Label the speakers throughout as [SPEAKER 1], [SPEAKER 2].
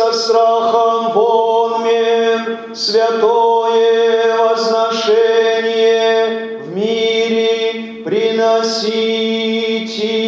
[SPEAKER 1] со страхом вонмем святое возношение в мире приносите.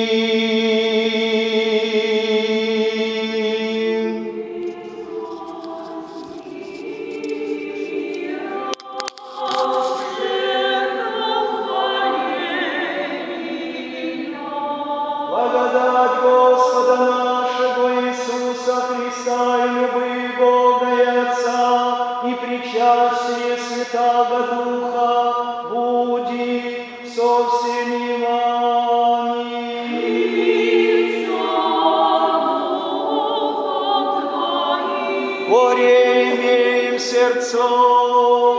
[SPEAKER 1] Благодать Господа нашего Иисуса Христа и любви Бога и Отца и причастие Святаго Духа будет со всеми вами. Горе имеем сердцом.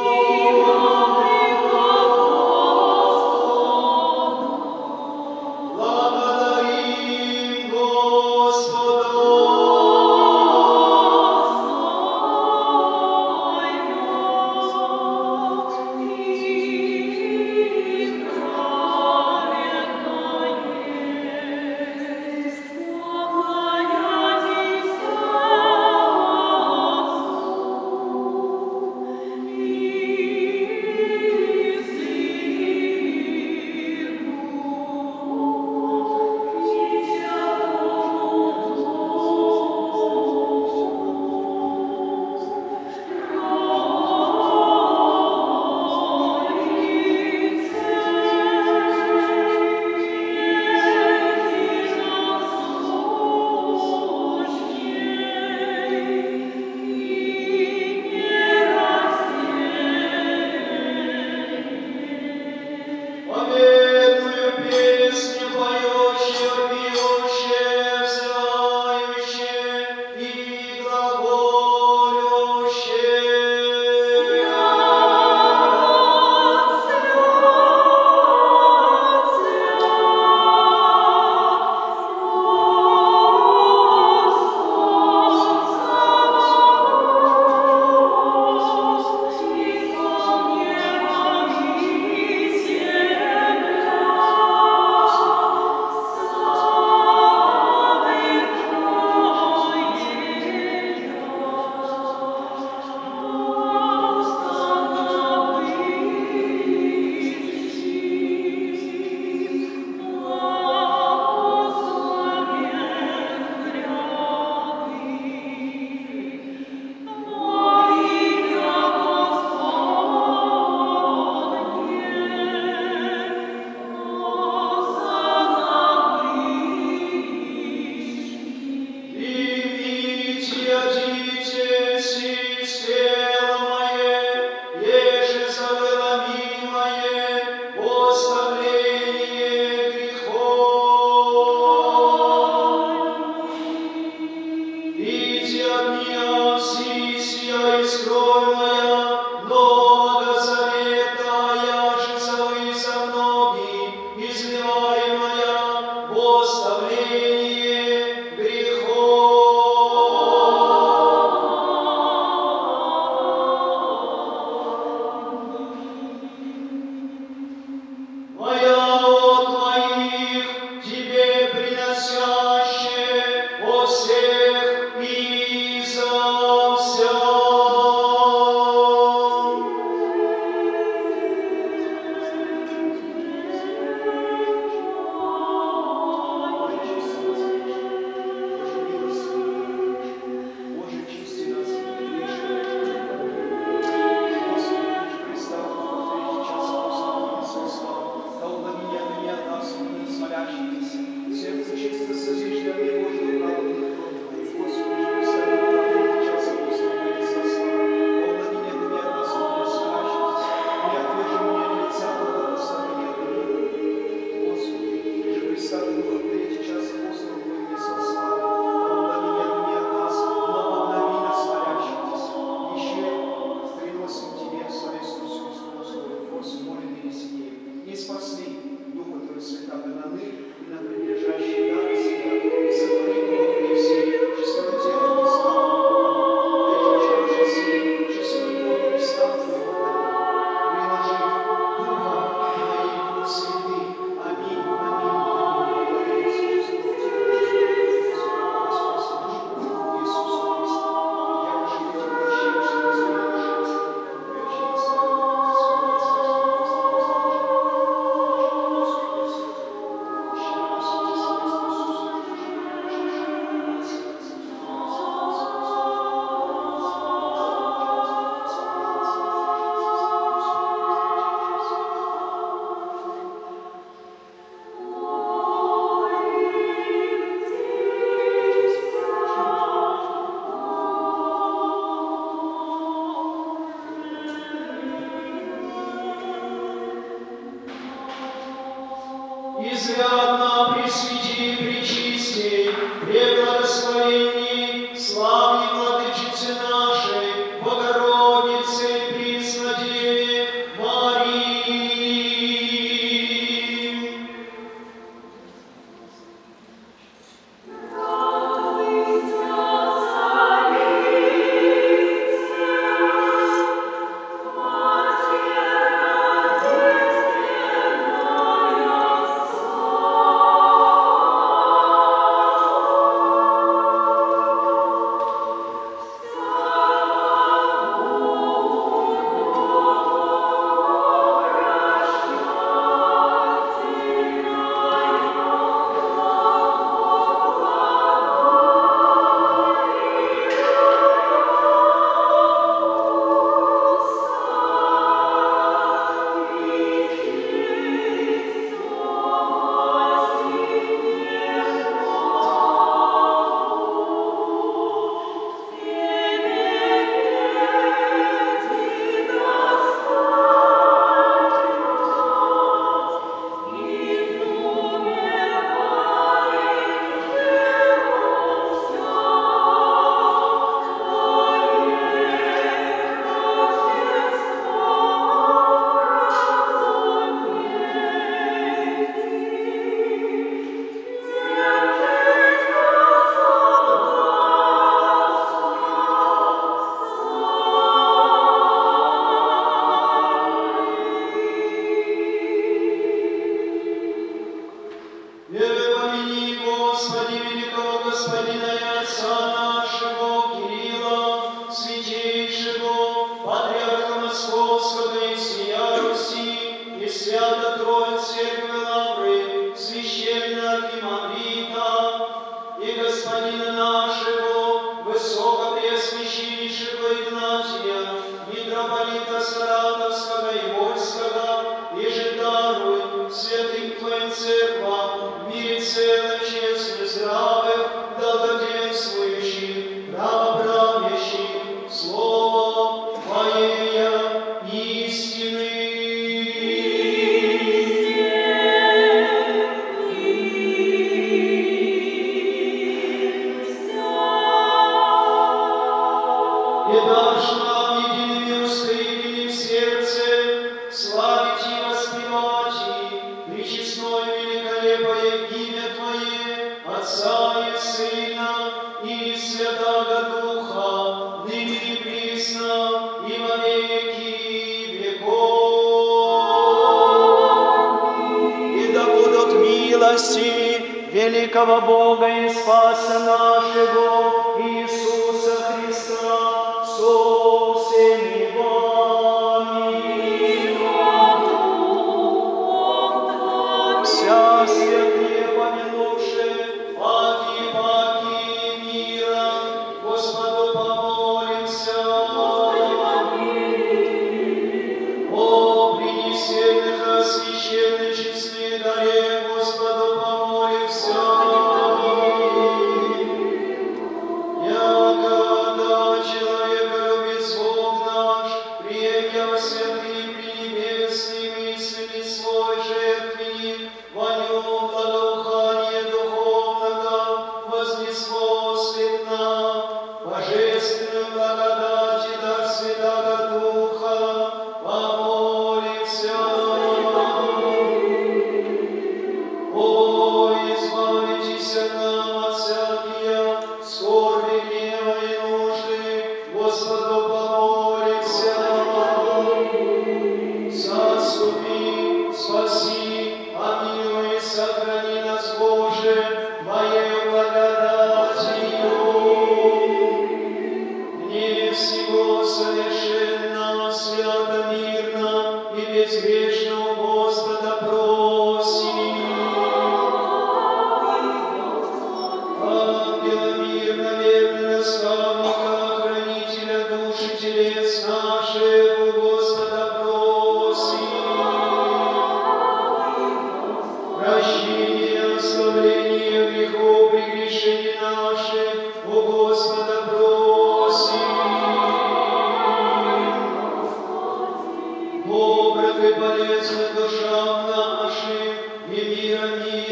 [SPEAKER 1] Пресвятна, Пресвяти, Пречисти, Преблагословенни, славной Владычице нашей, Богородице, Преснодеве Марии. Великого Бога и Спаса нашего Иисуса Христа со всеми вами. Вся святые помянувши паки мира, Господу помолимся. О принесенных освященных честных даре, Господу помолимся. Якогда человеколюбец Бог наш, приемя святым пренебесным мыслями свой жертвенник, во нем благоухание духовного вознесло светна, божественную благодать и дар Святого Духа, помолимся. О, избавитесь от нам от всякие скорби, гнева и нужды, Господу помолимся. Заступи, спаси, помилуй, сохрани нас, Боже, Твоею благодатью. Мне всего совершенно, свято, мирно и безгрешно у Господа просим. Ангела мирно, верного наставника, хранителя души телес наших, у Господа просим. Прощение, оставление грехов, прегрешений наших, у Господа просим. Добрых и полезных душам нашим, и мира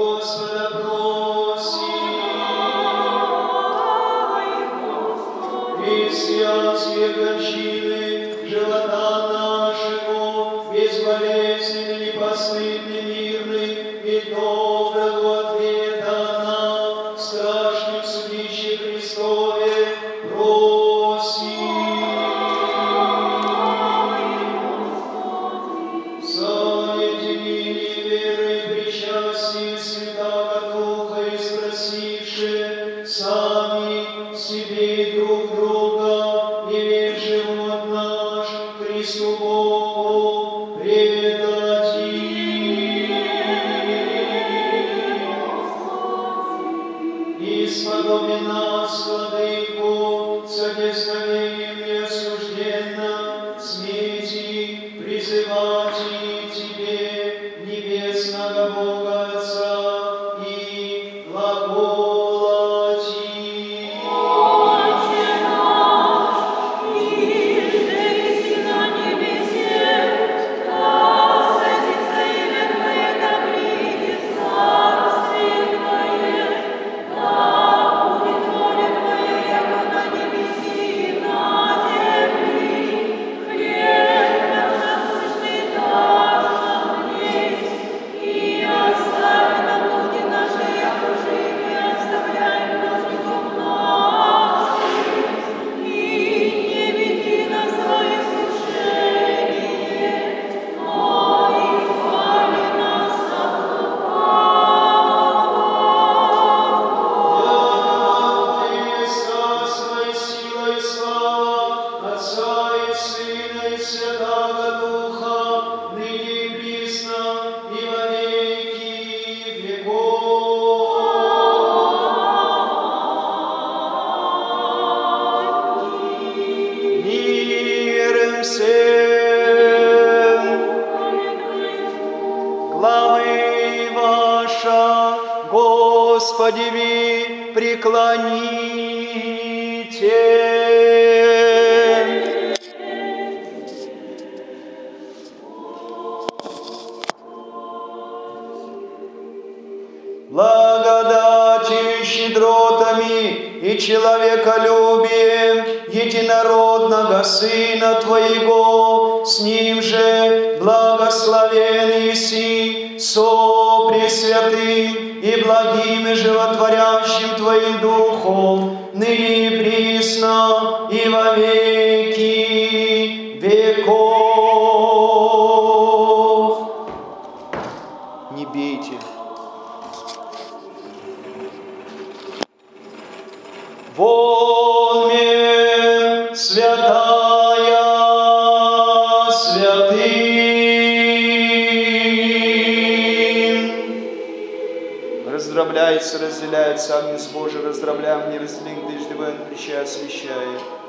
[SPEAKER 1] Господа просим. Христианские кончины живота нашего, безболезненный, непостыдный, мирный и доброго ответа на страшном судище Христове просим. Соединение веры и причастия Святаго Духа и спросивши сами себе и друг друга, и весь живот наш Христу Богу предадим. Исподоби нас, Владыку, содействием неосужденным, смейте призывать и Тебе, небесного Бога Отца, и глаголать.
[SPEAKER 2] Отче наш, иже еси на небесе, да святится имя Твое, да придет царствие Твое, да будет воля Твоя, яко на небеси и на земли. Хлеб наш насущный дашь нам днесь, и остави нам долги наши, яко же и мы оставляем должником нашим, и не веди нас во искушение, но избави нас от лукавого.
[SPEAKER 1] Твое царство и сила и слава Отца и Сына и Святаго Духа, ныне и присно и во веки веков. Миром всем, главы ваша, Господи, ви преклоните. Благодатью, щедротами и человеколюбием единородного Сына Твоего, с Ним же благословен еси со Пресвятым и благим и животворящим Твоим Духом, ныне и присно и во веки веков. Не бейте. Вон мен святая святым. Раздробляется, разделяется Агнец Божий, раздробляем, не разделим, дождевым, прича освящает.